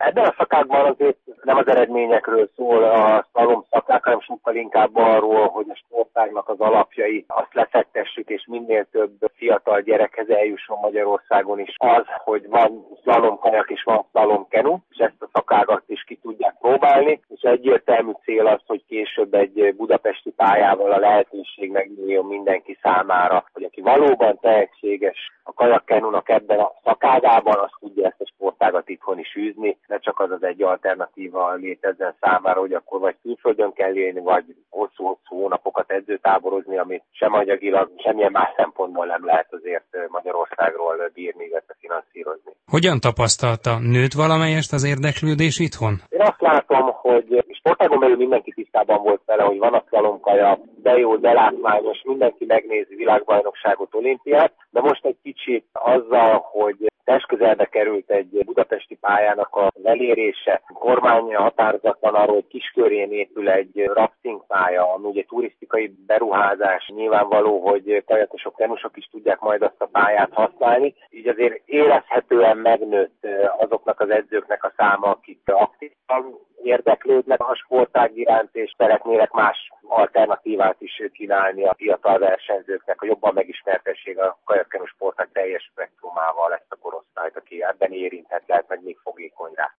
Ebben a szakákban azért nem az eredményekről szól a szlalom szakák, hanem sokkal inkább arról, hogy a sportágnak az alapjai, azt lefektessük, és minél több fiatal gyerekhez eljusson Magyarországon is az, hogy van szlalomkajak és van szlalomkenu, és ezt a szakágat is ki tudják próbálni, és egyértelmű cél az, hogy később egy budapesti pályával a lehetőség megnyíljon mindenki számára, hogy aki valóban tehetséges a kajakkenunak ebben a szakágában, azt tudja ezt a sportágat itthon is űzni, ne csak az egy alternatíva létezzen számára, hogy akkor vagy külföldön kell élni, vagy hosszú-hosszú hónapokat edzőtáborozni, amit sem anyagilag, semmilyen más szempontból nem lehet azért Magyarországról bírni, illetve finanszírozni. Hogyan tapasztalta? Nőtt valamelyest az érdeklődés itthon? Én azt látom, hogy sportágon belül mindenki tisztában volt vele, hogy van a szlalomkaja, de jó, de látványos, mindenki megnézi világbajnokságot, olimpiát, de most egy kicsit azzal, hogy testközelbe került egy budapesti pályának a elérése, a kormány határozatlan arról, hogy Kiskörén épül egy rafting pálya, ami ugye turisztikai beruházás, nyilvánvaló, hogy kajakosok, kenusok is tudják majd azt a pályát használni, így azért érezhetően megnőtt azoknak az edzőknek a száma, akik aktívan érdeklődnek a sportág iránt, és szeretnének más alternatívát is kínálni a fiatal versenyzőknek, hogy jobban megismertessék a kajakkenu sportág teljes spektrumával ezt a korosztályt, aki ebben érinthet, lehet meg még fogékony rá.